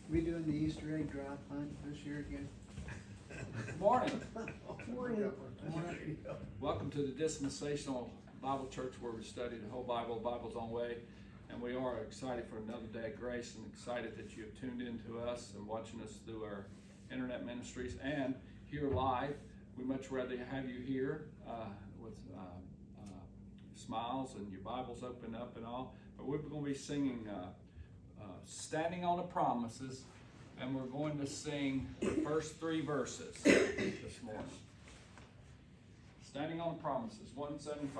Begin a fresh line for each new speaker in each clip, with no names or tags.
We doing the Easter egg drop hunt this year again?
Good morning.
Morning.
Welcome to the Dispensational Bible Church, where we study the whole Bible, Bible's own way. And we are excited for another day of grace, and excited that you have tuned in to us and watching us through our internet ministries and here live. We much rather have you here with smiles and your Bibles open up and all. But we're going to be singing Standing on the Promises, and we're going to sing the first three verses this morning. Standing on the Promises, 175.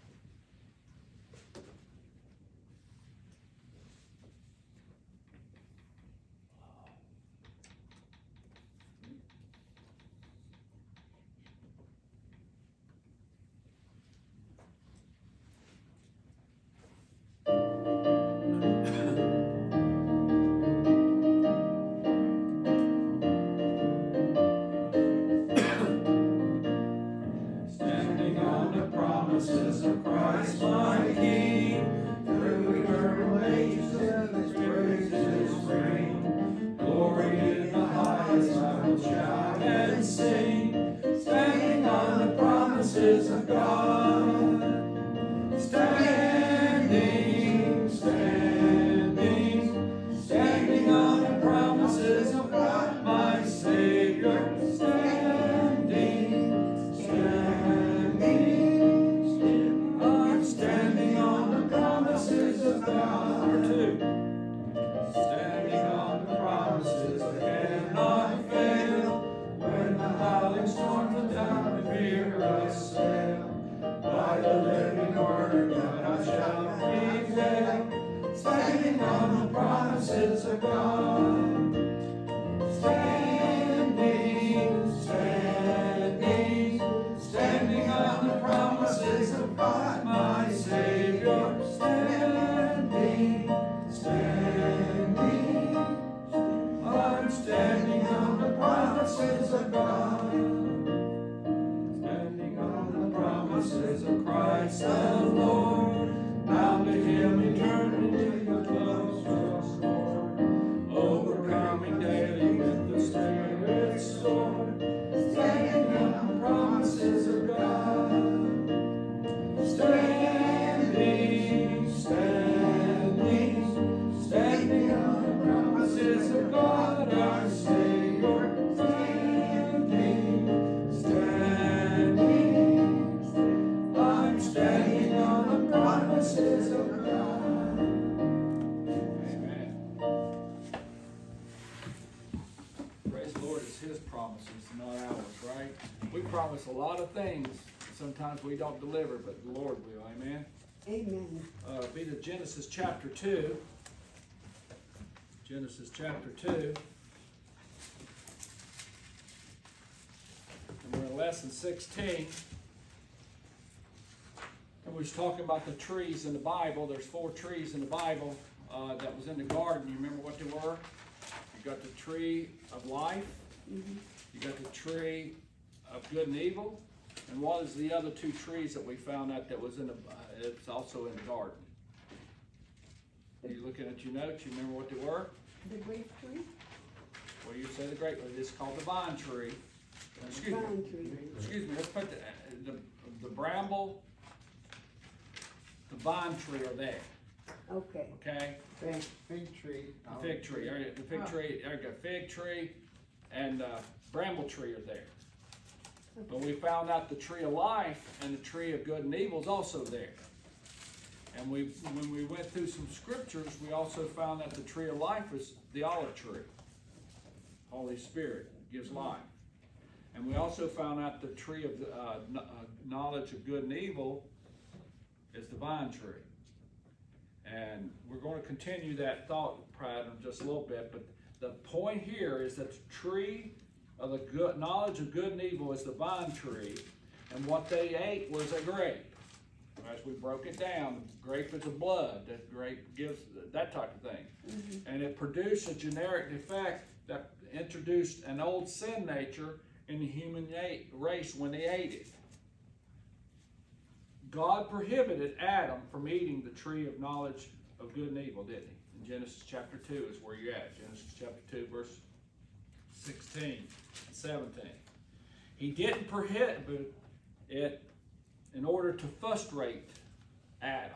Promises of Christ my King, through eternal ages His praises ring. Glory in the highest I will shout and sing, standing on the promises of God. Standing, standing, standing on the promises of God, my Savior. Standing on the promises of God. Standing, standing, standing on the promises of God, my Savior. Standing, standing, I'm standing on the promises of God. Standing on the promises of Christ the Lord. Bound to Him eternity with love's sword, overcoming daily with the Spirit's sword, standing on the promises of God. Standing, standing, standing on the promises of God, our Savior. Standing, standing, I'm standing on the promises of God. Amen. Praise the Lord, it's His promises, not ours, right? We promise a lot of things. Sometimes we don't deliver, but the Lord will. Amen.
Amen.
Be to Genesis chapter 2. Genesis chapter 2. And we're in lesson 16. And we was talking about the trees in the Bible. There's 4 trees in the Bible that was in the garden. You remember what they were? You got the tree of life.
Mm-hmm.
You got the tree of good and evil. And what is the other 2 trees that we found out that was in the? It's also in the garden. Are you looking at your notes? You remember what they were?
The grape tree?
Well, you say the grape tree. It's called the vine tree. Excuse me.
Vine tree.
Excuse me. Let's put the bramble, the vine tree are there.
Okay.
Okay.
Right.
Fig tree.
The fig tree. The fig tree. I got fig tree, and bramble tree are there. But we found out the tree of life and the tree of good and evil is also there. And when we went through some scriptures, we also found that the tree of life is the olive tree. Holy Spirit gives life. And we also found out the tree of knowledge of good and evil is the vine tree. And we're going to continue that thought pattern just a little bit. But the point here is that the tree of the good knowledge of good and evil is the vine tree, and what they ate was a grape. As we broke it down, the grape is a blood. That grape gives that type of thing. Mm-hmm. And it produced a generic defect that introduced an old sin nature in the human race when they ate it. God prohibited Adam from eating the tree of knowledge of good and evil, didn't he? In Genesis chapter 2 is where you're at. Genesis chapter 2, verse 16 and 17. He didn't prohibit it in order to frustrate Adam.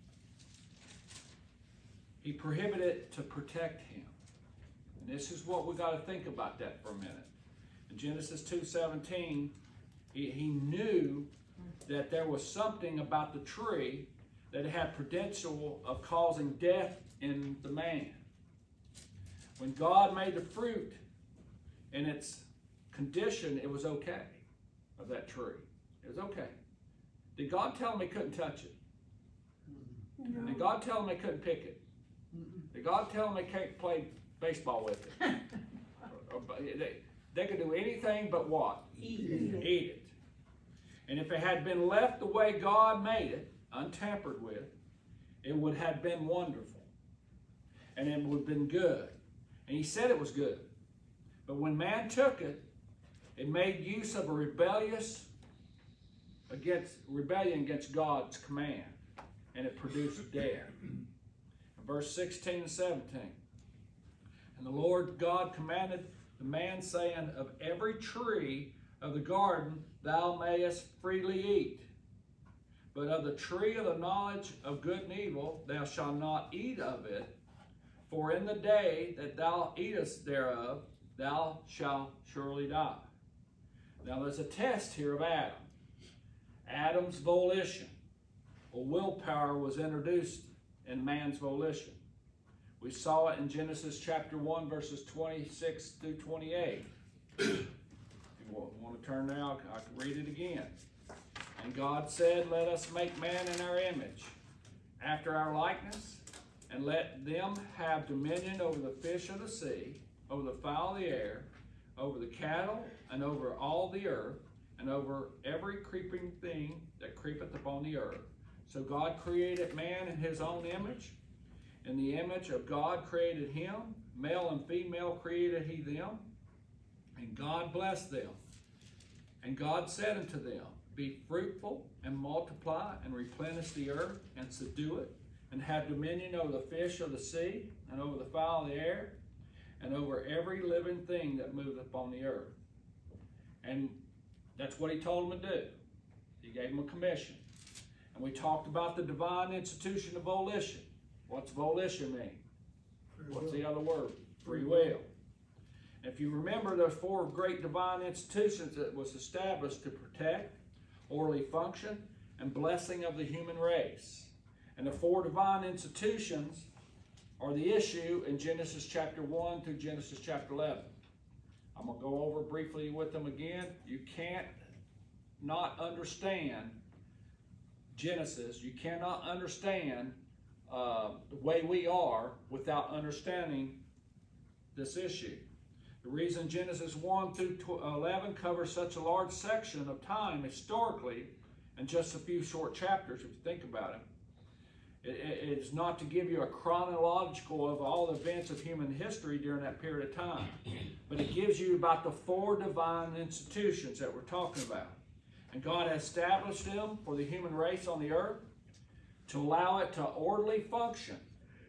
He prohibited it to protect him. And this is what we got to think about that for a minute. In Genesis 2:17, he knew that there was something about the tree that had potential of causing death in the man. When God made the fruit in its condition, it was okay of that tree. It was okay. Did God tell him he couldn't touch it?
No.
Did God tell him he couldn't pick it? Did God tell them they can't play baseball with it? They could do anything but what?
Eat
Eat it. And if it had been left the way God made it, untampered with, it would have been wonderful. And it would have been good. And he said it was good. But when man took it, it made use of a rebellion against God's command. And it produced death. Verse 16 and 17. And the Lord God commanded the man, saying, of every tree of the garden thou mayest freely eat. But of the tree of the knowledge of good and evil thou shalt not eat of it. For in the day that thou eatest thereof, thou shalt surely die. Now there's a test here of Adam. Adam's volition or willpower was introduced in man's volition. We saw it in Genesis chapter 1, verses 26 through 28. If you want to turn there, I can read it again. And God said, let us make man in our image, after our likeness, and let them have dominion over the fish of the sea, over the fowl of the air, over the cattle, and over all the earth, and over every creeping thing that creepeth upon the earth. So God created man in his own image. In the image of God created him. Male and female created he them. And God blessed them. And God said unto them, be fruitful and multiply and replenish the earth and subdue it, and have dominion over the fish of the sea, and over the fowl of the air, and over every living thing that moveth upon the earth. And that's what he told them to do. He gave them a commission. And we talked about the divine institution of volition. What's volition mean? What's the other word? Free will. If you remember, there's four great divine institutions that was established to protect, orderly function, and blessing of the human race. And the four divine institutions are the issue in Genesis chapter 1 through Genesis chapter 11. I'm going to go over briefly with them again. You can't not understand Genesis. You cannot understand the way we are without understanding this issue. The reason Genesis 1 through 11 covers such a large section of time historically in just a few short chapters, if you think about it, it is not to give you a chronological of all the events of human history during that period of time, but it gives you about the four divine institutions that we're talking about. And God has established them for the human race on the earth to allow it to orderly function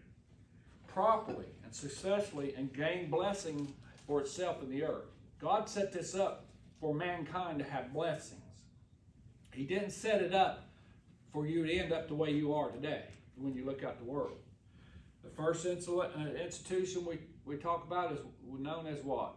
properly and successfully and gain blessing for itself in the earth. God set this up for mankind to have blessings. He didn't set it up for you to end up the way you are today when you look out the world. The first institution we talk about is known as what?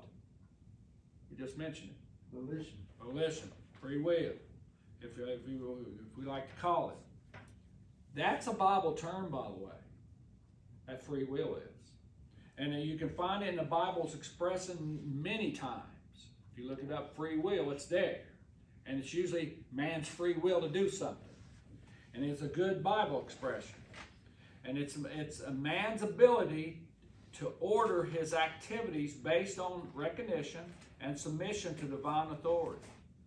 We just mentioned it.
Volition.
Volition, free will, if we like to call it. That's a Bible term, by the way, that free will is. And you can find it in the Bible's expressing many times. If you look it up, free will, it's there. And it's usually man's free will to do something. And it's a good Bible expression. And it's a man's ability to order his activities based on recognition and submission to divine authority.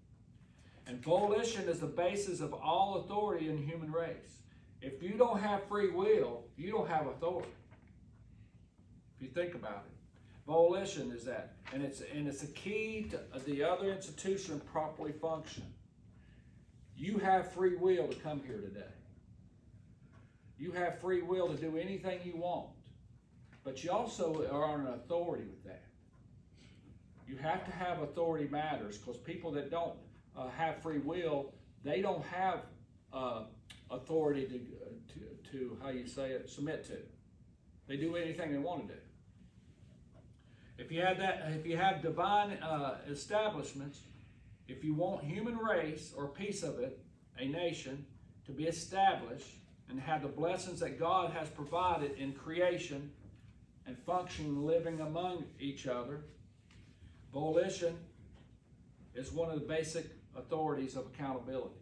And volition is the basis of all authority in the human race. If you don't have free will, you don't have authority. If you think about it, volition is that, and it's a key to the other institution properly function. You have free will to come here today. You have free will to do anything you want. But you also are an authority with that. You have to have authority matters, because people that don't have free will, they don't have authority to how you say it, submit to. They do anything they want to do. If you have divine establishments, if you want human race or a piece of it, a nation, to be established and have the blessings that God has provided in creation and functioning, living among each other, volition is one of the basic authorities of accountability.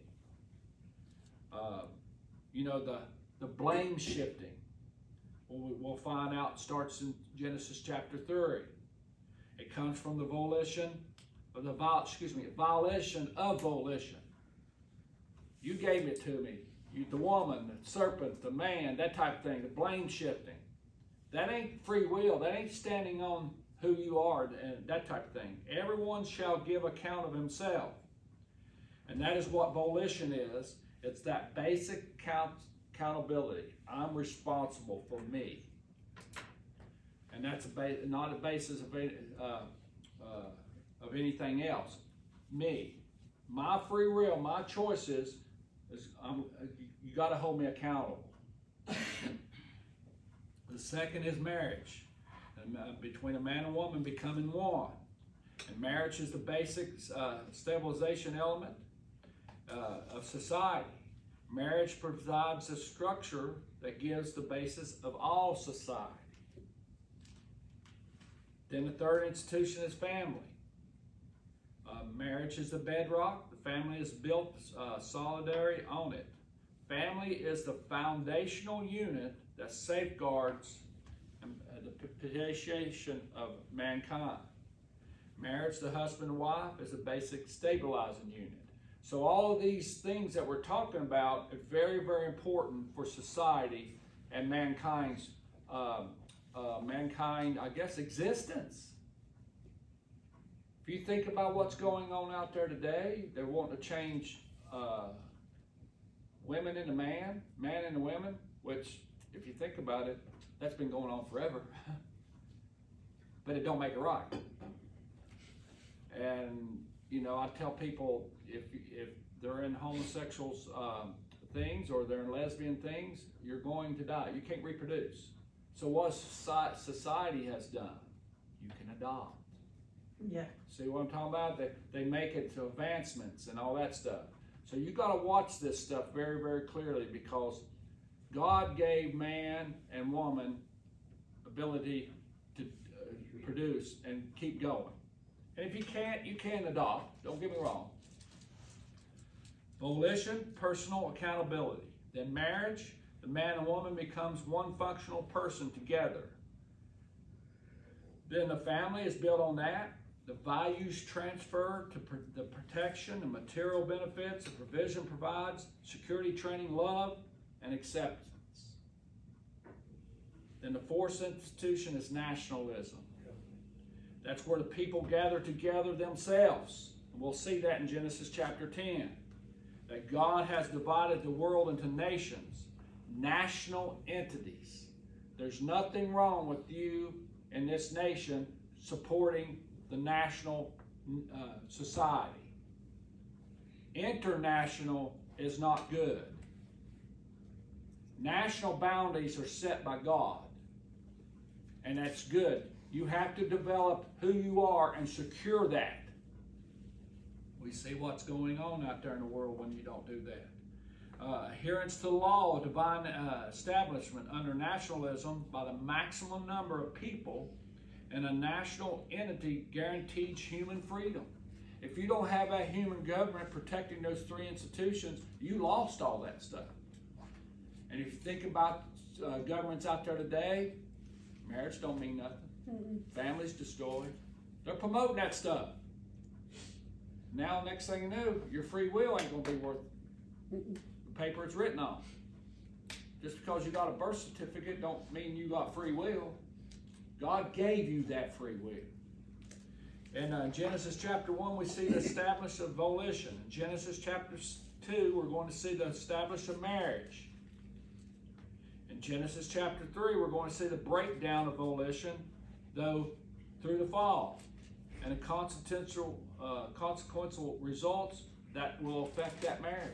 The blame shifting, we'll find out, starts in Genesis chapter 3. It comes from the violation of volition. You gave it to me. The woman, the serpent, the man, that type of thing, the blame shifting. That ain't free will. That ain't standing on who you are, and that type of thing. Everyone shall give account of himself. And that is what volition is. It's that basic accountability. I'm responsible for me. And that's not a basis of anything else. Me. My free will, my choices, you got to hold me accountable. The second is marriage. Between a man and woman becoming one. And marriage is the basic stabilization element of society. Marriage provides a structure that gives the basis of all society. Then the third institution is family. Marriage is the bedrock. The family is built solidary on it. Family is the foundational unit that safeguards the perpetuation of mankind. Marriage, the husband and wife, is a basic stabilizing unit. So all of these things that we're talking about are very, very important for society and mankind's existence. If you think about what's going on out there today, they're wanting to change women into man into women, which, if you think about it, that's been going on forever. But it don't make it right. And, I tell people, if they're in homosexual things or they're in lesbian things, you're going to die. You can't reproduce. So what society has done, you can adopt.
Yeah.
See what I'm talking about? They make it to advancements and all that stuff. So you got to watch this stuff very, very clearly, because God gave man and woman ability to produce and keep going. And if you can't, you can adopt. Don't get me wrong. Volition, personal accountability. Then marriage, the man and woman becomes one functional person together. Then the family is built on that. The values transfer to the protection and material benefits the provision provides, security, training, love, and acceptance. Then the fourth institution is nationalism. That's where the people gather together themselves. And we'll see that in Genesis chapter 10. That God has divided the world into nations, national entities. There's nothing wrong with you in this nation supporting the national society. International is not good. National boundaries are set by God, and that's good. You have to develop who you are and secure that. We see what's going on out there in the world when you don't do that. Adherence to the law, divine establishment under nationalism by the maximum number of people in a national entity guarantees human freedom. If you don't have a human government protecting those three institutions, you lost all that stuff. And if you think about governments out there today, marriage don't mean nothing. Families destroyed. They're promoting that stuff. Now, next thing you know, your free will ain't going to be worth the paper it's written on. Just because you got a birth certificate don't mean you got free will. God gave you that free will. In Genesis chapter 1, we see the establishment of volition. In Genesis chapter 2, we're going to see the establishment of marriage. In Genesis chapter 3, we're going to see the breakdown of volition, though through the fall, and the consequential results that will affect that marriage.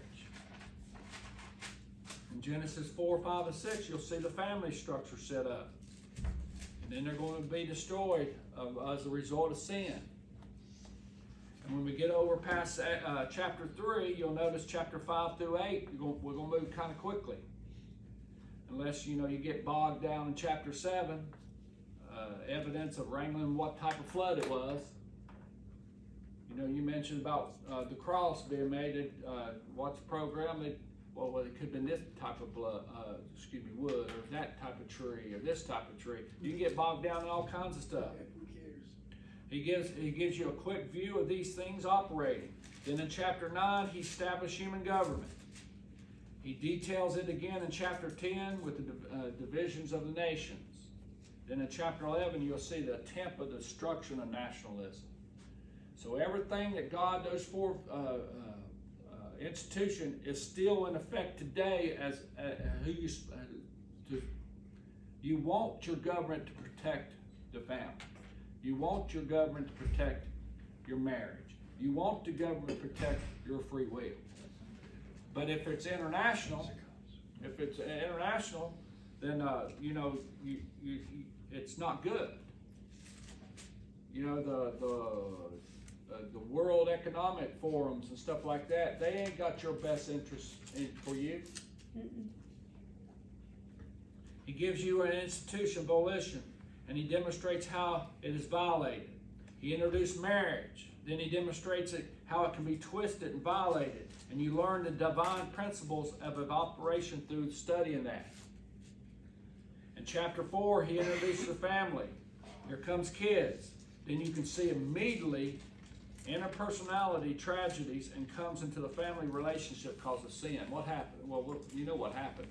In Genesis 4, 5, and 6, you'll see the family structure set up. And then they're going to be destroyed as a result of sin. And when we get over past chapter 3, you'll notice chapter 5 through 8, we're going to move kind of quickly. Unless, you get bogged down in chapter 7, evidence of wrangling what type of flood it was. You mentioned about the cross being made. Watch the program. It could have been this type of wood, or that type of tree, or this type of tree. You can get bogged down in all kinds of stuff.
Who cares?
He gives you a quick view of these things operating. Then in chapter 9, he established human government. He details it again in chapter 10 with the divisions of the nations. Then in chapter 11, you'll see the attempt of destruction of nationalism. So everything that God, those four institution is still in effect today as who you want your government to protect the family. You want your government to protect your marriage. You want the government to protect your free will. But if it's international, then it's not good. The World Economic Forums and stuff like that, they ain't got your best interest for you.
Mm-mm.
He gives you an institution, volition, and he demonstrates how it is violated. He introduced marriage, then he demonstrates how it can be twisted and violated, and you learn the divine principles of operation through studying that. In chapter 4, he introduces the family. Here comes kids. Then you can see immediately interpersonality tragedies and comes into the family relationship because of sin. What happened? Well, you know what happened.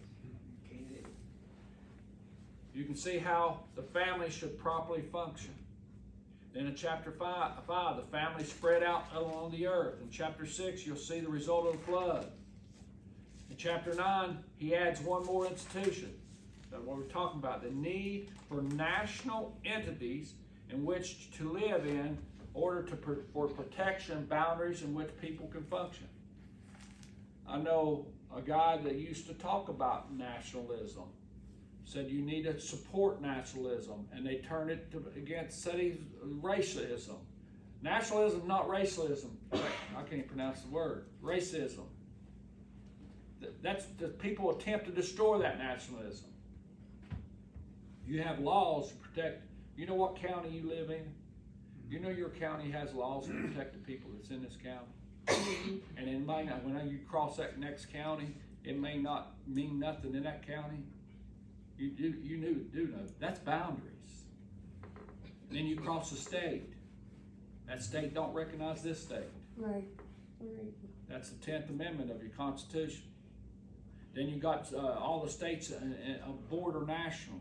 You can see how the family should properly function. Then in chapter 5, the family spread out along the earth. In chapter 6, you'll see the result of the flood. In chapter 9, he adds one more institution. That's what we're talking about, the need for national entities in which to live in order for protection boundaries in which people can function. I know a guy that used to talk about nationalism, said you need to support nationalism, and they turned it against racism. Nationalism, not racism. I can't pronounce the word. Racism. That's the people attempt to destroy that nationalism. You have laws to protect. You know what county you live in? You know your county has laws to protect the people that's in this county. And it may not, when you cross that next county, it may not mean nothing in that county. You do know. That's boundaries. And then you cross the state. That state don't recognize this state.
Right.
That's the 10th Amendment of your Constitution. Then you got all the states a border nationally.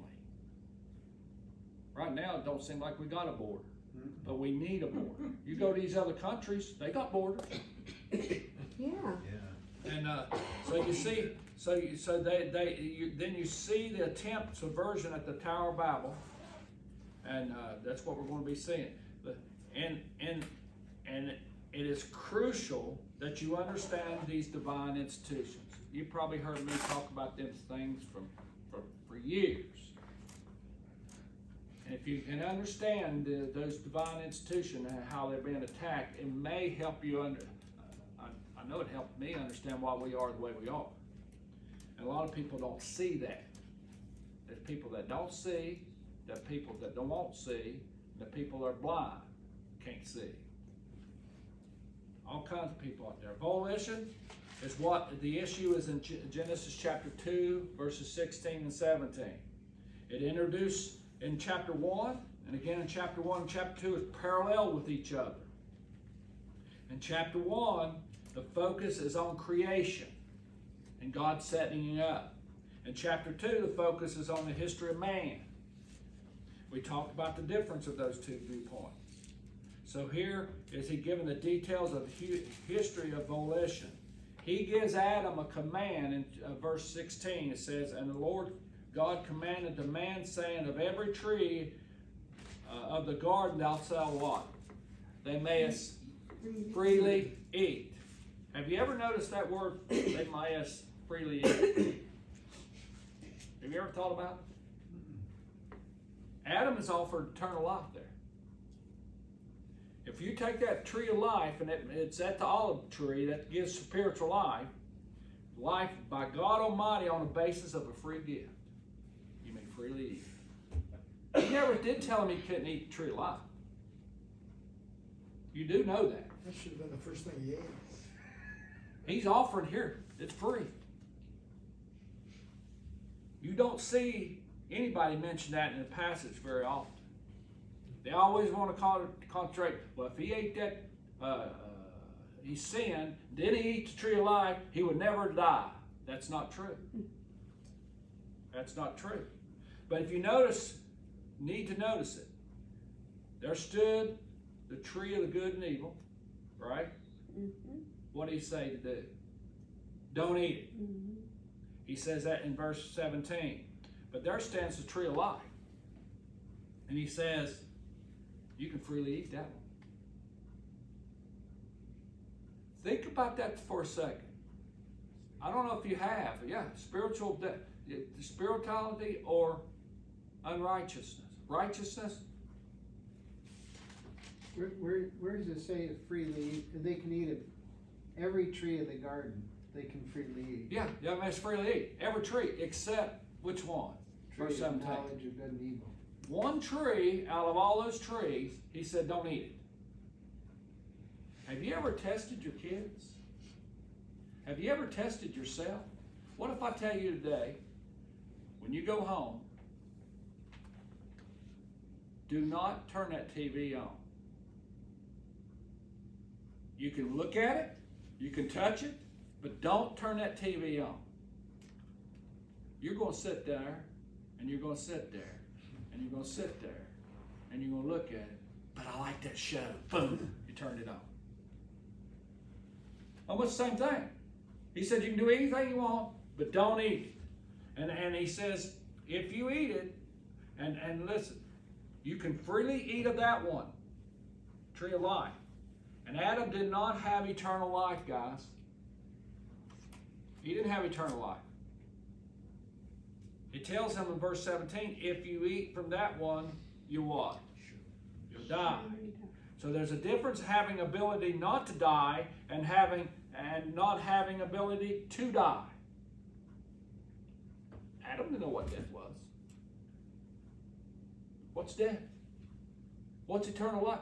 Right now, it don't seem like we got a border, but we need a border. You go to these other countries, they got borders.
Yeah.
And so you see, then you see the attempt subversion at the Tower of Babel, and that's what we're going to be seeing. And it is crucial that you understand these divine institutions. You probably heard me talk about these things for years. And if you can understand those divine institutions and how they're being attacked, it may help you I know it helped me understand why we are the way we are. And a lot of people don't see that. There's people that don't see, there's people that won't see, and the people that are blind, can't see. All kinds of people out there. Volition is what the issue is in Genesis chapter 2, verses 16 and 17. It introduced in chapter 1, and again in chapter 1 and chapter 2 is parallel with each other. In chapter 1, the focus is on creation and God setting it up. In chapter 2, the focus is on the history of man. We talked about the difference of those two viewpoints. So here is he giving the details of the history of volition. He gives Adam a command in verse 16. It says, and the Lord God commanded the man, saying, of every tree of the garden thou shalt what? They mayest freely eat. Have you ever noticed that word, they mayest freely eat? Have you ever thought about it? Adam is offered eternal life there. If you take that tree of life, and it's at the olive tree that gives spiritual life, life by God Almighty on the basis of a free gift, you may freely eat. He never did tell him he couldn't eat the tree of life. You do know that.
That should have been the first thing he ate.
He's offering here. It's free. You don't see anybody mention that in the passage very often. They always want to concentrate, well, if he ate that, he sinned, did he eat the tree of life, he would never die. That's not true. That's not true. But if you need to notice it, there stood the tree of the good and evil, right?
Mm-hmm.
What did he say to do? Don't eat it.
Mm-hmm.
He says that in verse 17. But there stands the tree of life. And he says, you can freely eat that one. Think about that for a second. I don't know if you have, spirituality or unrighteousness. Righteousness.
Where does it say to freely eat? They can eat it. Every tree of the garden, they can freely eat.
Yeah, it's freely eat. Every tree except which one?
Tree
Verse
of
17.
knowledge of good and evil.
One tree out of all those trees, he said, don't eat it. Have you ever tested your kids? Have you ever tested yourself? What if I tell you today, when you go home, do not turn that TV on. You can look at it, you can touch it, but don't turn that TV on. You're going to sit there, and you're going to sit there, and you're going to sit there, and you're going to look at it, but I like that show. Boom, you turned it on. Almost the same thing. He said you can do anything you want, but don't eat it. And he says, if you eat it, and listen, you can freely eat of that one, tree of life. And Adam did not have eternal life, guys. He didn't have eternal life. It tells him in verse 17, if you eat from that one, you what? You'll die. So there's a difference having ability not to die and not having ability to die. Adam didn't know what death was. What's death? What's eternal life?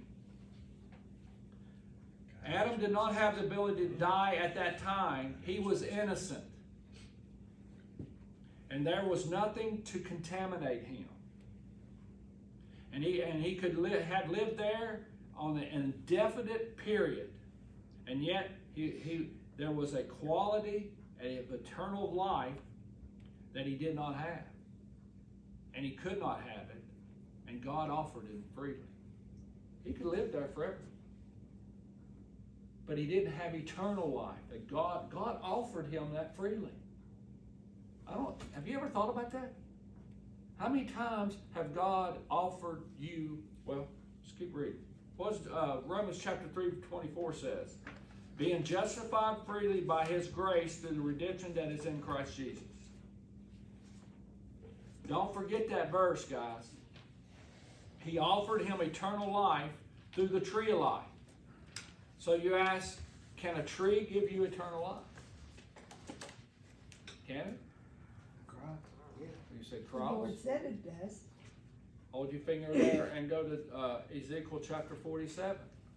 Adam did not have the ability to die at that time. He was innocent. And there was nothing to contaminate him. And he had lived there on an indefinite period. And yet there was a quality of eternal life that he did not have. And he could not have it. And God offered him freely. He could live there forever. But he didn't have eternal life. That God offered him that freely. Have you ever thought about that? How many times have God offered you, well, let's keep reading. What does Romans chapter 3:24 says? Being justified freely by his grace through the redemption that is in Christ Jesus. Don't forget that verse, guys. He offered him eternal life through the tree of life. So you ask, can a tree give you eternal life? Can it?
Cross. Yeah.
You say
The Lord
cross.
said it does.
Hold your finger there and go to Ezekiel chapter 47.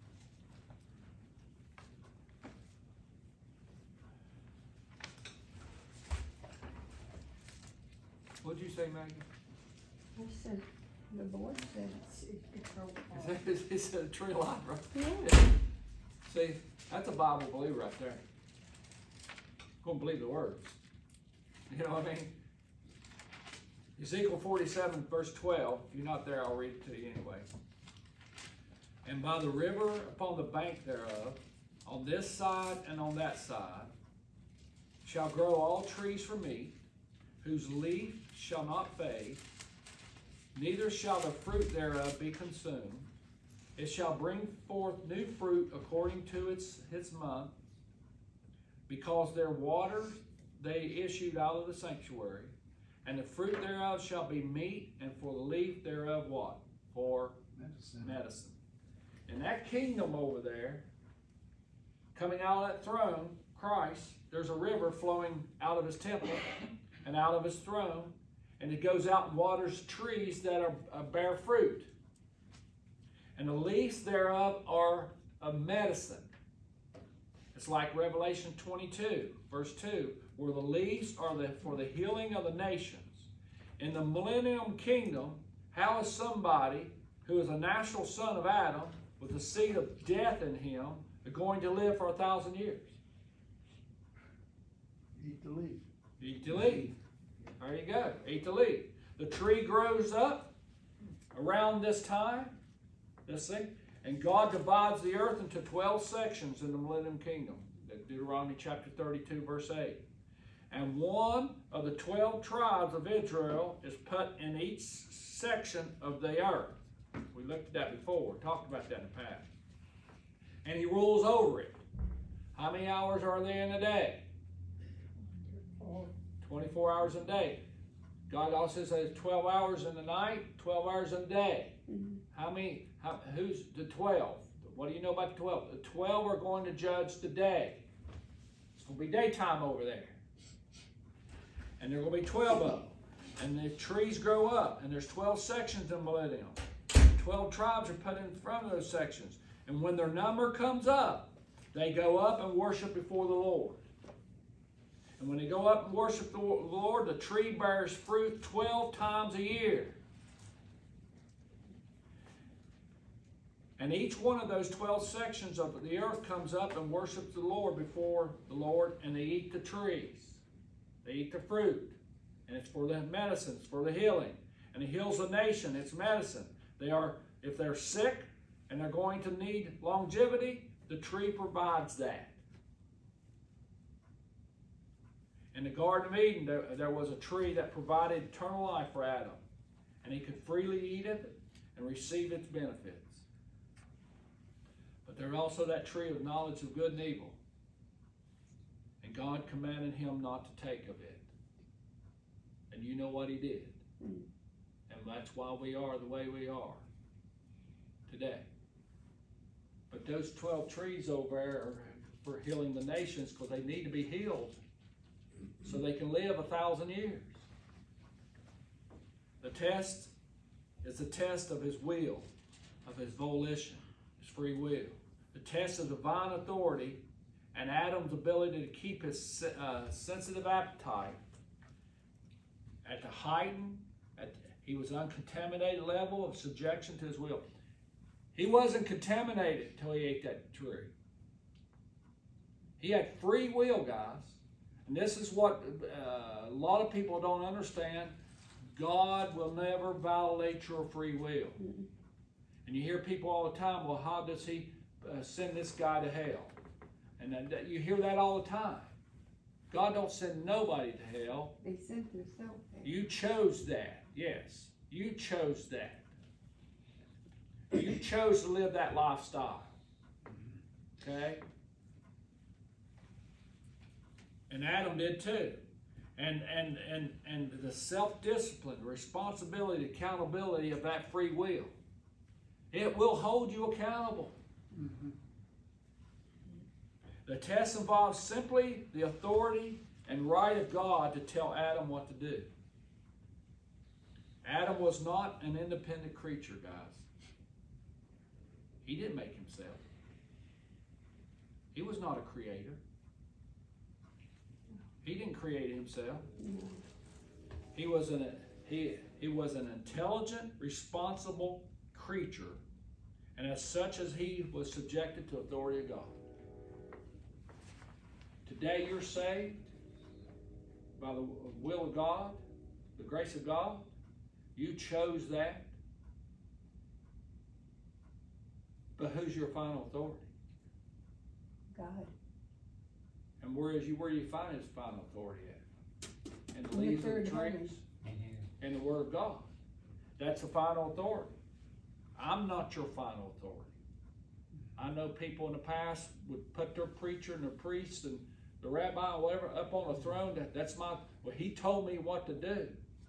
What'd you say, Maggie?
I said, the Lord said it's
He said a tree of life, right?
Yeah.
See, that's a Bible believer right there. Gonna believe the words. You know what I mean? Ezekiel 47, verse 12. If you're not there, I'll read it to you anyway. And by the river upon the bank thereof, on this side and on that side, shall grow all trees for meat, whose leaf shall not fade, neither shall the fruit thereof be consumed. It shall bring forth new fruit according to its month, because their waters they issued out of the sanctuary. And the fruit thereof shall be meat, and for the leaf thereof what? For medicine. And that kingdom over there, coming out of that throne, Christ, there's a river flowing out of his temple and out of his throne, and it goes out and waters trees that are bear fruit. And the leaves thereof are a medicine. It's like Revelation 22, verse 2, where the leaves are for the healing of the nations. In the millennium kingdom, how is somebody who is a natural son of Adam with the seed of death in him going to live for 1,000 years?
Eat the leaf.
Eat the leaf. There you go. Eat the leaf. The tree grows up around this time, this thing, and God divides the earth into 12 sections in the millennium kingdom. Deuteronomy chapter 32, verse 8. And one of the 12 tribes of Israel is put in each section of the earth. We looked at that before. We talked about that in the past. And he rules over it. How many hours are there in a day? 24 hours a day. God also says 12 hours in the night, 12 hours in the day. Who's the 12? What do you know about the 12? The 12 are going to judge the day. It's going to be daytime over there. And there are going to be 12 of them. And the trees grow up. And there's 12 sections in millennium. 12 tribes are put in front of those sections. And when their number comes up, they go up and worship before the Lord. And when they go up and worship the Lord, the tree bears fruit 12 times a year. And each one of those 12 sections of the earth comes up and worships the Lord before the Lord, and they eat the trees. They eat the fruit. And it's for the medicine, it's for the healing. And it heals the nation, it's medicine. If they're sick and they're going to need longevity, the tree provides that. In the Garden of Eden, there was a tree that provided eternal life for Adam. And he could freely eat it and receive its benefits. But there's also that tree of knowledge of good and evil. And God commanded him not to take of it. And you know what he did. And that's why we are the way we are today. But those 12 trees over there are for healing the nations, because they need to be healed so they can live 1,000 years. The test is the test of his will, of his volition, his free will. The test of divine authority and Adam's ability to keep his sensitive appetite at the heightened, he was uncontaminated level of subjection to his will. He wasn't contaminated until he ate that tree. He had free will, guys. And this is what a lot of people don't understand. God will never violate your free will. And you hear people all the time, well, how does he send this guy to hell? And you hear that all the time. God don't send nobody to hell.
They sent themselves there.
You chose that. Yes, you chose that. You chose to live that lifestyle. Okay? And Adam did too. And the self-discipline, the responsibility, the accountability of that free will. It will hold you accountable. Mm-hmm. The test involves simply the authority and right of God to tell Adam what to do. Adam was not an independent creature, guys. He didn't make himself. He was not a creator. He didn't create himself. He was an intelligent, responsible creature, and as such as he was subjected to authority of God. Today you're saved by the will of God, the grace of God. You chose that. But who's your final authority?
God.
And where do you find his final authority at? and the
And the
leaves of the
third heaven.
trees, and the word of God. That's the final authority. I'm not your final authority. I know people in the past would put their preacher and their priest and the rabbi or whatever up on the throne. That's my, well, he told me what to do.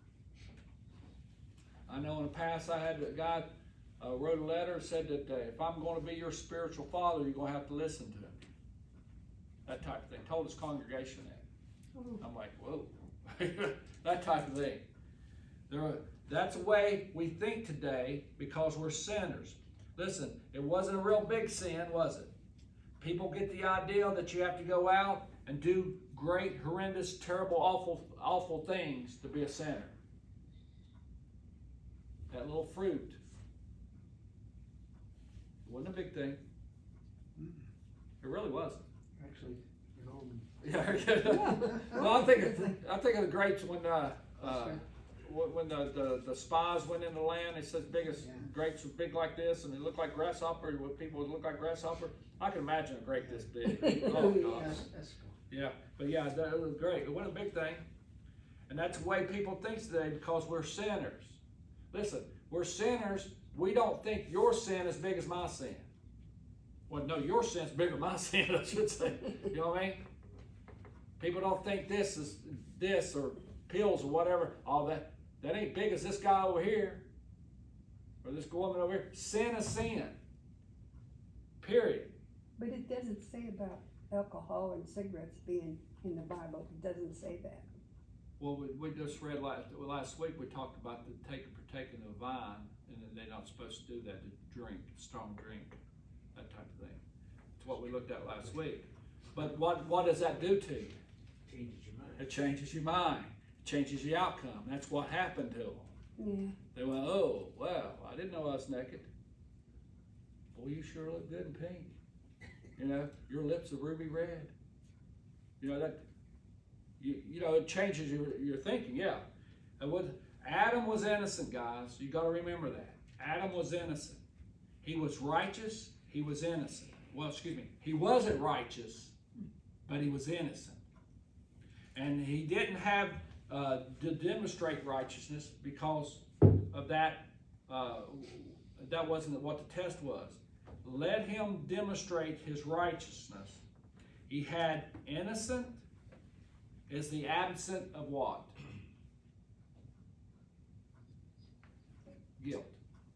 I know in the past I had a guy wrote a letter and said that if I'm going to be your spiritual father, you're going to have to listen to him. That type of thing. Told his congregation that.
Oh.
I'm like, whoa. That type of thing. That's the way we think today because we're sinners. Listen, it wasn't a real big sin, was it? People get the idea that you have to go out and do great, horrendous, terrible, awful things to be a sinner. That little fruit. It wasn't a big thing. It really wasn't.
Actually, you know,
Yeah. Well, I think of the grapes when the spies went in the land. They said biggest grapes were big like this, and they looked like grasshoppers. What people would look like grasshoppers. I can imagine a grape this big. Oh gosh.
that's cool.
Yeah, but yeah, that was great. It wasn't a big thing, and that's the way people think today because we're sinners. Listen, we're sinners. We don't think your sin is big as my sin. Well, no, your sin's bigger than my sin, I should say. You know what I mean? People don't think this is this or pills or whatever. All that ain't big as this guy over here or this woman over here. Sin is sin. Period.
But it doesn't say about alcohol and cigarettes being in the Bible. It doesn't say that.
Well, we just read last week. We talked about the partaking of wine, and then they're not supposed to do that. To drink strong drink, that type of thing. It's what we looked at last week. But what does that do to you?
Changes your mind.
It changes your mind. It changes the outcome. That's what happened to them.
Yeah.
They went, oh, wow, I didn't know I was naked. Boy, you sure look good in pink. You know, your lips are ruby red. You know, that, you know, it changes your thinking, yeah. Adam was innocent, guys. You got to remember that. Adam was innocent. He was righteous. He was innocent. Well, excuse me. He wasn't righteous, but he was innocent. And he didn't have to demonstrate righteousness because of that. That wasn't what the test was. Let him demonstrate his righteousness. He had innocent is the absent of what? Guilt.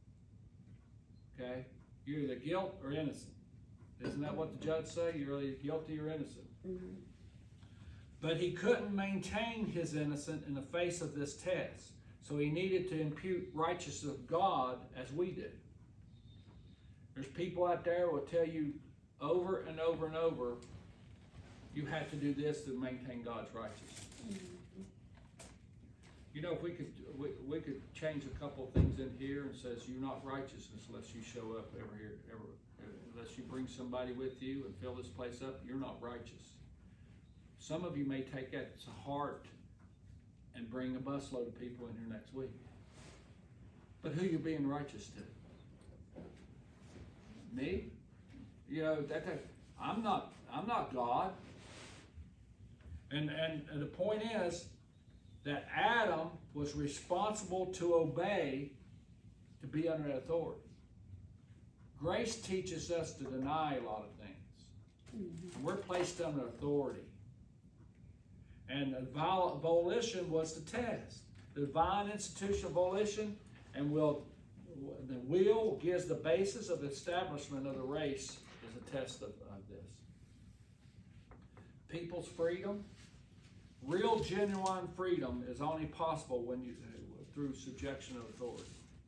Okay? You're either guilt or innocent. Isn't that what the judge say? You're either guilty or innocent.
Mm-hmm.
But he couldn't maintain his innocence in the face of this test. So he needed to impute righteousness of God as we do. There's people out there who will tell you over and over and over, you have to do this to maintain God's righteousness.
Mm-hmm.
You know, if we could change a couple of things in here and says you're not righteous unless you show up unless you bring somebody with you and fill this place up, you're not righteous. Some of you may take that to heart and bring a busload of people in here next week. But who you being righteous to? Me? You know, I'm not God. And the point is that Adam was responsible to obey, to be under authority. Grace teaches us to deny a lot of things.
Mm-hmm.
And we're placed under authority. And the volition was the test. The divine institution of volition and the will gives the basis of the establishment of the race is a test of this. People's freedom, real genuine freedom is only possible through subjection of authority.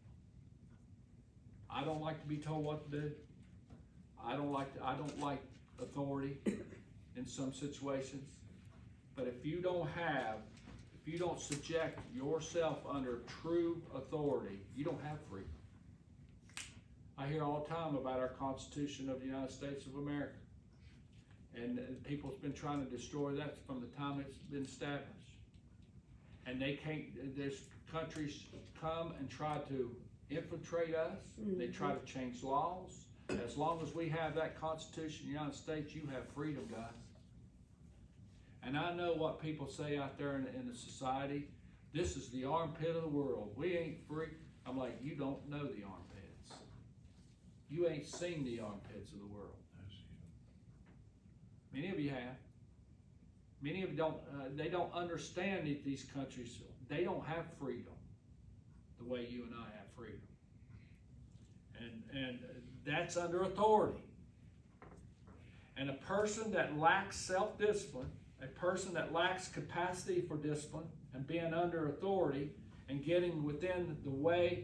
I don't like to be told what to do. I don't like authority in some situations. But if you don't subject yourself under true authority, you don't have freedom. I hear all the time about our Constitution of the United States of America. And people's been trying to destroy that from the time it's been established. And there's countries come and try to infiltrate us. Mm-hmm. They try to change laws. As long as we have that Constitution of the United States, you have freedom, guys. And I know what people say out there in the society. This is the armpit of the world. We ain't free. I'm like, you don't know the armpits. You ain't seen the armpits of the world. Many of you have. Many of you don't. They don't understand that these countries. They don't have freedom the way you and I have freedom. And that's under authority. And a person that lacks self-discipline, a person that lacks capacity for discipline and being under authority and getting within the way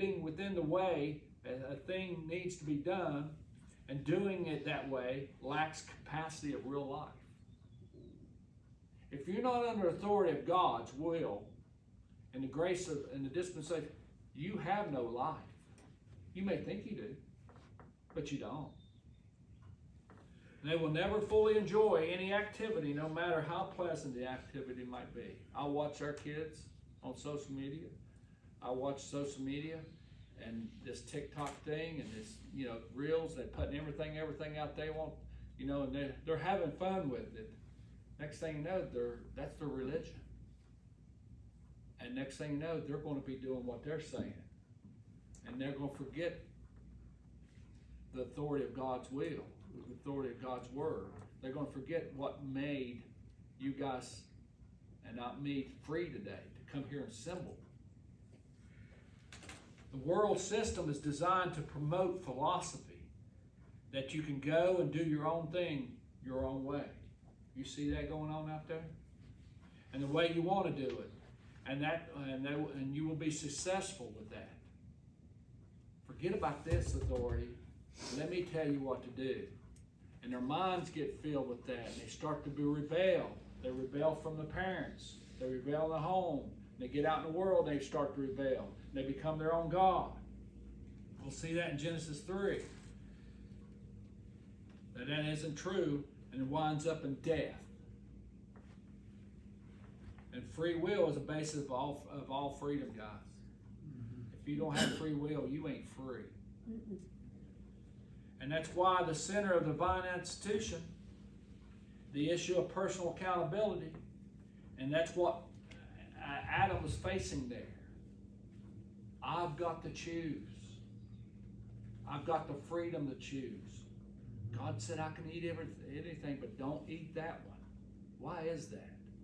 a thing needs to be done and doing it that way lacks capacity of real life. If you're not under authority of God's will and the grace of and the dispensation, you have no life. You may think you do, but you don't. They will never fully enjoy any activity, no matter how pleasant the activity might be. I watch our kids on social media. I watch social media and this TikTok thing and this, reels. They're putting everything out they want, and they're having fun with it. Next thing you know, that's their religion. And next thing you know, they're going to be doing what they're saying. And they're going to forget the authority of God's will, the authority of God's word. They're going to forget what made you guys and not me free today to come here and assemble. The world system is designed to promote philosophy, that you can go and do your own thing your own way. You see that going on out there? And the way you want to do it. And you will be successful with that. Forget about this authority. Let me tell you what to do. And their minds get filled with that. And they start to rebel. They rebel from the parents. They rebel in the home. They get out in the world, they start to rebel. They become their own God. We'll see that in Genesis 3. But that isn't true, and it winds up in death. And free will is the basis of all freedom, guys. If you don't have free will, you ain't free. And that's why the center of the divine institution, the issue of personal accountability, and that's what Adam was facing there. I've got to choose. I've got the freedom to choose. God said I can eat anything, but don't eat that one. Why is that?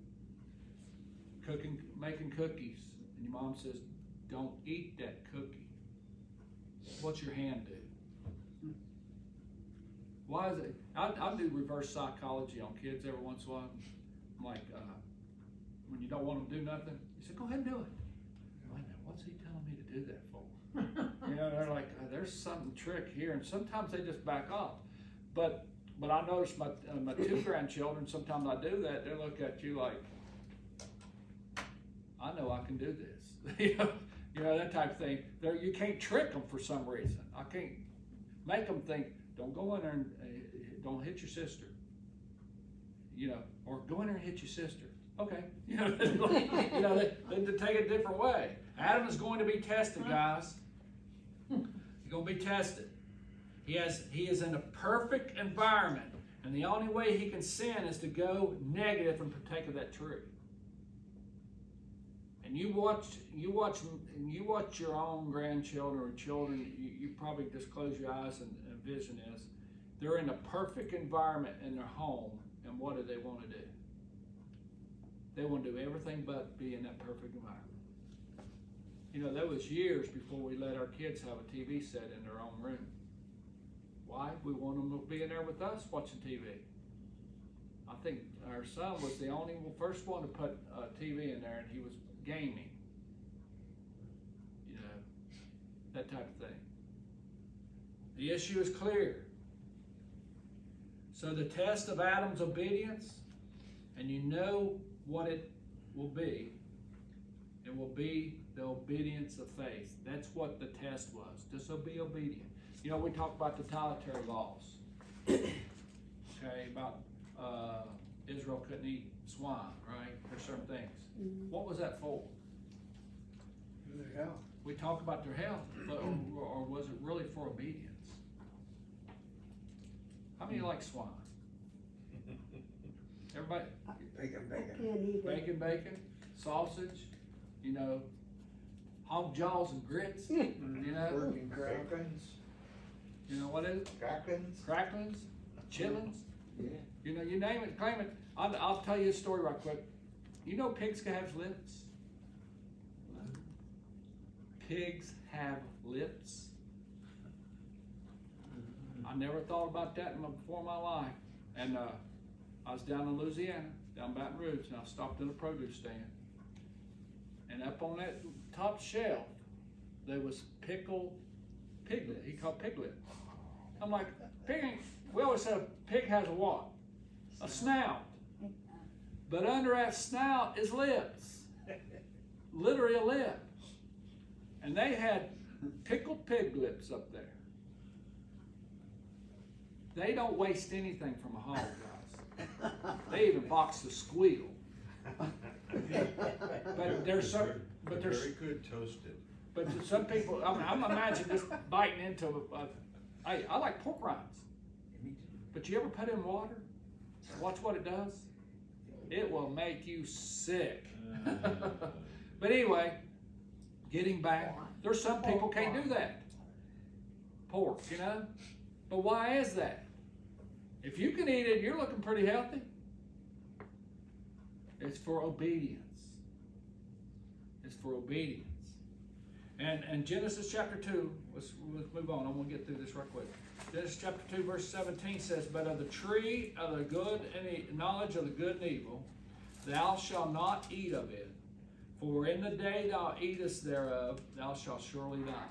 Making cookies, and your mom says, don't eat that cookie. What's your hand do? Why is it? I do reverse psychology on kids every once in a while. I'm like, when you don't want them to do nothing, you say, go ahead and do it. Wait a minute, what's he telling me to do that for? They're like, there's some trick here, and sometimes they just back off. But I notice my two grandchildren, sometimes I do that, they look at you like, I know I can do this. That type of thing. You can't trick them for some reason. I can't make them think, don't go in there and don't hit your sister. Or go in there and hit your sister. Okay. They take it a different way. Adam is going to be tested, guys. He's going to be tested. He is in a perfect environment, and the only way he can sin is to go negative and partake of that tree. And you watch your own grandchildren or children. You probably just close your eyes and vision is they're in a perfect environment in their home, and what do they want to do? They want to do everything but be in that perfect environment. That was years before we let our kids have a TV set in their own room. Why? We want them to be in there with us watching TV. I think our son was the first one to put a TV in there, and he was gaming. That type of thing. The issue is clear. So the test of Adam's obedience, and you know what it will be. It will be the obedience of faith. That's what the test was. Just be obedient. We talk about the dietary laws. Okay, about Israel couldn't eat swine, right? For certain things. Mm-hmm. What was that for?
For their health.
We talk about their health, but, or was it really for obedience? How many like swine? Everybody,
Bacon,
I
bacon.
can't either.
bacon, sausage, you know, hog jaws and grits, you know,
Working crowd.
Cracklins,
you know, what is it?
cracklins.
Cracklins, chitlins,
Yeah.
you know, you name it, claim it. I'll tell you a story right quick. You know pigs can have lips? Pigs have lips. I never thought about that before my life. And I was down in Louisiana, down Baton Rouge, and I stopped in a produce stand. And up on that top shelf, there was pickled piglet. He called piglet. I'm like, pig ain't, we always said a pig has a what? A snout. But under that snout is lips. Literally a lip. And they had pickled pig lips up there. They don't waste anything from a hog, guys. They even box the squeal. But there's some, but there's,
Very good toasted.
but some people, I mean, I'm imagining just biting into I like pork rinds. But you ever put it in water? Watch what it does. It will make you sick. But anyway, getting back, there's some people can't do that. Pork, you know? But why is that? If you can eat it, you're looking pretty healthy. It's for obedience. It's for obedience. And Genesis chapter 2, let's move on. I'm going to get through this right quick. Genesis chapter 2, verse 17 says, "But of the tree of the good and the knowledge of the good and evil, thou shalt not eat of it. For in the day thou eatest thereof, thou shalt surely die."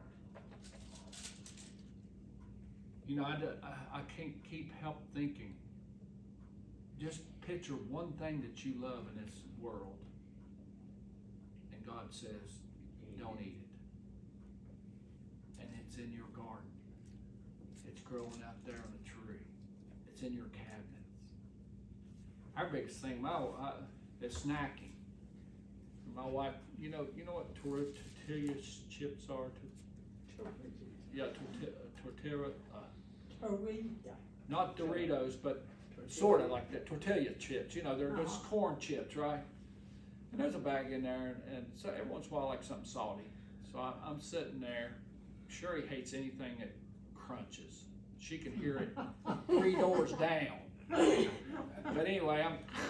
You know, I can't help thinking. Just picture one thing that you love in this world, and God says, don't eat it. And it's in your garden. It's growing out there on a tree. It's in your cabinets. Our biggest thing is snacking. My wife, you know what tortilla chips are? Yeah, tortilla. Not Doritos, but sort of like that, tortilla chips. You know, they're just corn chips, right? And there's a bag in there, and so every once in a while I like something salty. So I'm sitting there. Sherry hates anything that crunches. She can hear it 3 doors down. But anyway,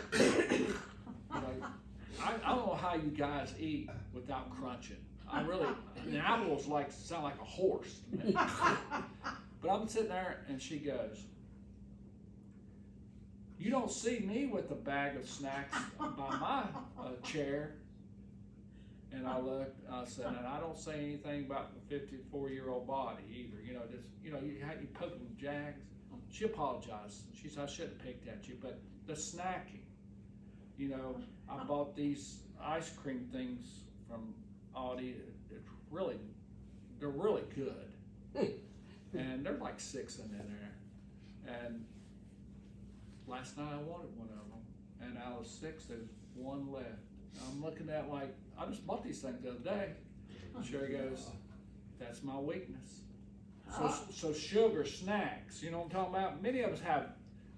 I don't know how you guys eat without crunching. An apples sound like a horse. But I'm sitting there, and she goes, "You don't see me with a bag of snacks by my chair." And I looked, I said, and I don't say anything about the 54-year-old body either. You know, just, you poke them jags. She apologized. She said, "I shouldn't have picked at you." But the snacking, you know, I bought these ice cream things from Aldi. They're really good. And there's like 6 in there. And last night I wanted one of them. And out of 6, there's 1 left. I'm looking at I just bought these things the other day. Sherry goes, "That's my weakness." So sugar snacks, you know what I'm talking about? Many of us have.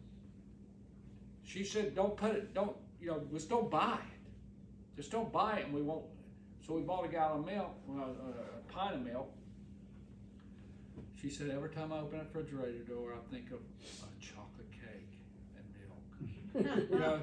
She said, just don't buy it. Just don't buy it, and we won't. So we bought a gallon of milk, a pint of milk. She said, "Every time I open that refrigerator door, I think of a chocolate cake and milk." You know,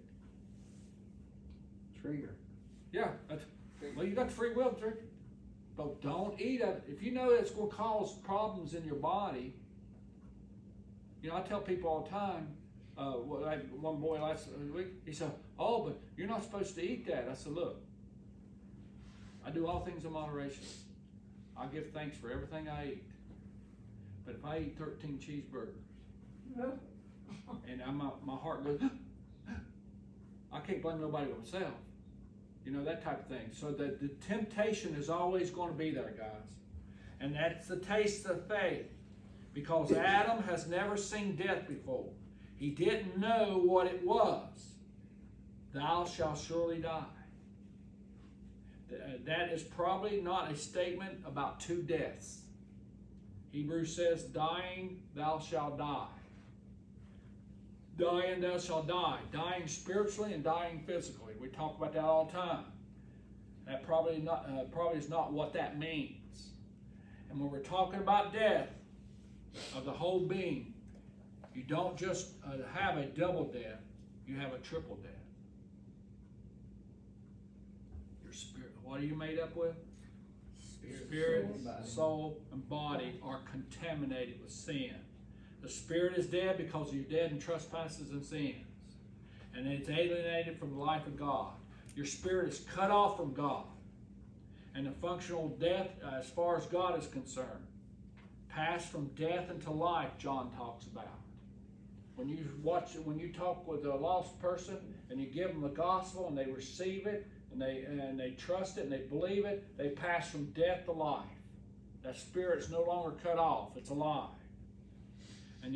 Trigger.
yeah, well, you got the free will, Trick. But don't eat it. If you know it's going to cause problems in your body, you know, I tell people all the time, one boy last week, he said, "Oh, but you're not supposed to eat that." I said, "Look, I do all things in moderation. I give thanks for everything I eat. But if I eat 13 cheeseburgers, and my heart goes, I can't blame nobody but myself. You know, that type of thing. So the temptation is always going to be there, guys. And that's the taste of faith. Because Adam has never seen death before. He didn't know what it was. Thou shalt surely die. That is probably not a statement about 2 deaths. Hebrews says, dying, thou shalt die. dying thou shalt die. Dying spiritually and dying physically. We talk about that all the time. That probably is not what that means. And when we're talking about death of the whole being, you don't just have a double death, you have a triple death. Your spirit, what are you made up with? Spirit, soul, and body are contaminated with sin. The spirit is dead because you're dead in trespasses and sins. And it's alienated from the life of God. Your spirit is cut off from God. And the functional death, as far as God is concerned, passed from death into life, John talks about. When you talk with a lost person and you give them the gospel and they receive it and they trust it and they believe it, they pass from death to life. That spirit's no longer cut off; it's alive. And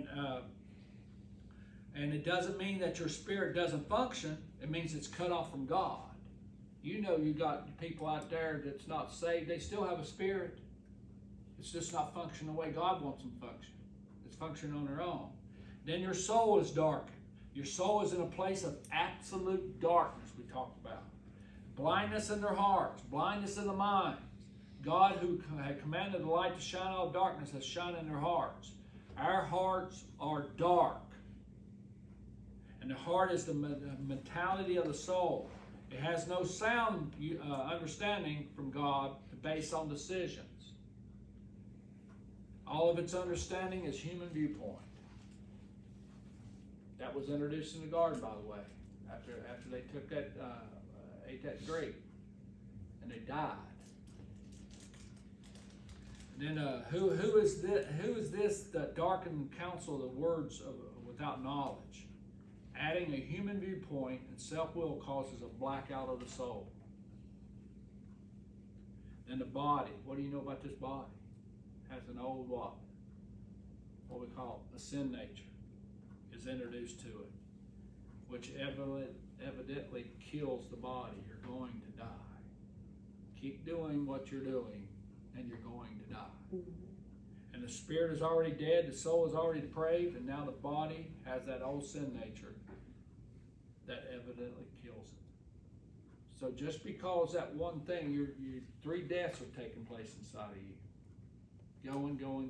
it doesn't mean that your spirit doesn't function. It means it's cut off from God. You know, you got people out there that's not saved. They still have a spirit. It's just not functioning the way God wants them to function. It's functioning on their own. Then your soul is darkened. Your soul is in a place of absolute darkness, we talked about. Blindness in their hearts, blindness in the minds. God, who had commanded the light to shine out of darkness, has shined in their hearts. Our hearts are dark. And the heart is the mentality of the soul. It has no sound understanding from God to base on decisions. All of its understanding is human viewpoint. That was introduced in the garden, by the way, after they took that, ate that grape, and they died. And then who is this that darkened counsel of the words without knowledge? Adding a human viewpoint and self-will causes a blackout of the soul. And the body, what do you know about this body? It has an old what? What we call a sin nature is introduced to it, which evidently kills the body. You're going to die. Keep doing what you're doing, and you're going to die. Mm-hmm. And the spirit is already dead, the soul is already depraved, and now the body has that old sin nature that evidently kills it. So just because that one thing, your 3 deaths are taking place inside of you. Going, gone.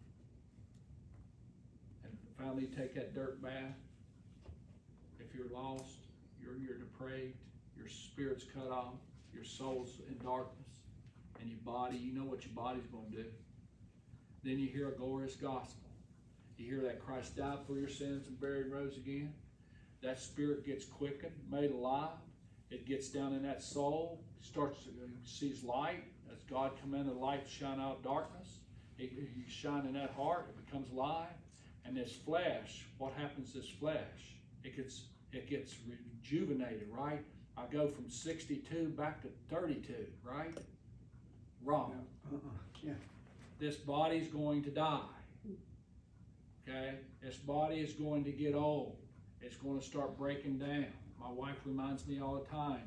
And finally take that dirt bath. If you're lost, you're depraved, your spirit's cut off, your soul's in darkness, and your body, you know what your body's going to do. Then you hear a glorious gospel. You hear that Christ died for your sins and buried and rose again. That spirit gets quickened, made alive. It gets down in that soul, sees light. As God commanded light to shine out of darkness, you shine in that heart, it becomes alive. And this flesh, what happens to this flesh? It gets rejuvenated, right? I go from 62 back to 32, right? Wrong.
Yeah.
This body's going to die. Okay? This body is going to get old. It's going to start breaking down. My wife reminds me all the time,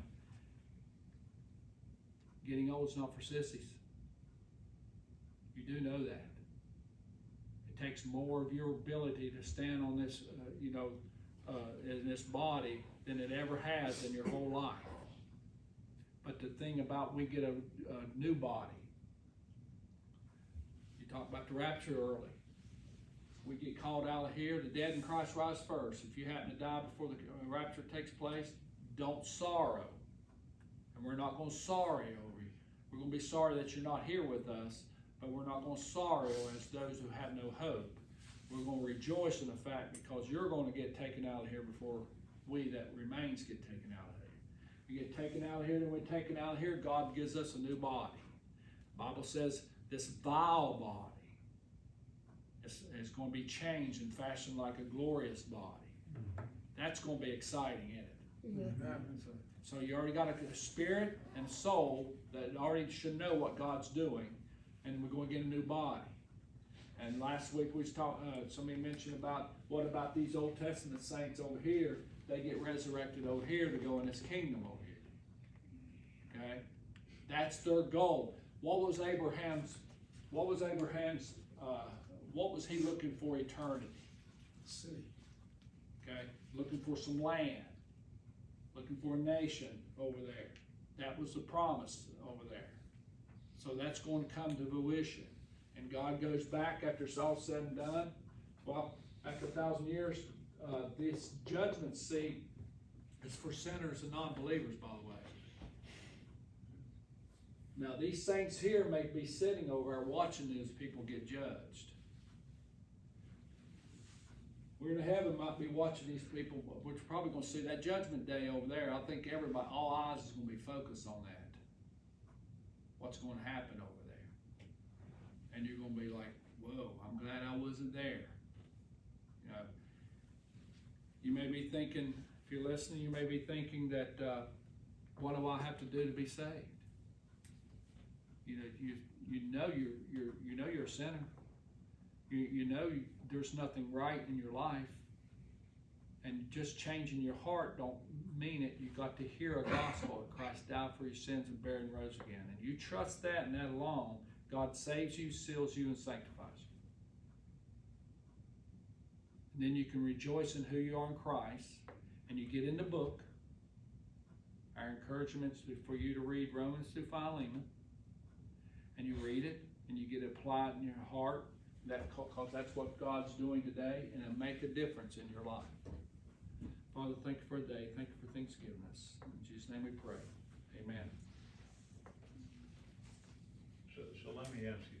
getting old is not for sissies. You do know that. It takes more of your ability to stand on this, in this body than it ever has in your whole life. But the thing about we get a new body. You talked about the rapture early. We get called out of here. The dead in Christ rise first. If you happen to die before the rapture takes place, don't sorrow. And we're not going to sorrow over you. We're going to be sorry that you're not here with us, but we're not going to sorrow as those who have no hope. We're going to rejoice in the fact because you're going to get taken out of here before we that remains get taken out of here. We get taken out of here, then we're taken out of here. God gives us a new body. The Bible says this vile body is going to be changed and fashioned like a glorious body. That's going to be exciting, isn't it?
Yeah.
So you already got a spirit and soul that already should know what God's doing, and we're going to get a new body. And last week we was talking. Somebody mentioned about what about these Old Testament saints over here? They get resurrected over here to go in this kingdom over here. Okay, that's their goal. What was Abraham's? What was he looking for eternity?
City.
okay? Looking for some land, looking for a nation over there. That was the promise over there. So that's going to come to fruition. And God goes back after it's all said and done. Well, after 1,000 years, this judgment seat is for sinners and non-believers, by the way. Now, these saints here may be sitting over there watching these people get judged. We're in heaven might be watching these people, we're probably going to see that judgment day over there. I think everybody, all eyes is going to be focused on that. What's going to happen over there. And you're going to be like, whoa, I'm glad I wasn't there. You know, you may be thinking, if you're listening, you may be thinking that, what do I have to do to be saved? You know you're a sinner. You know there's nothing right in your life, and just changing your heart don't mean it. You got to hear a gospel that Christ died for your sins and buried and rose again, and you trust that and that alone. God saves you, seals you, and sanctifies you. And then you can rejoice in who you are in Christ, and you get in the book. Our encouragement is for you to read Romans through Philemon, and you read it, and you get it applied in your heart. Because that's what God's doing today, and it'll make a difference in your life. Father, thank you for a day. Thank you for things given us. In Jesus' name we pray. Amen.
So let me ask you.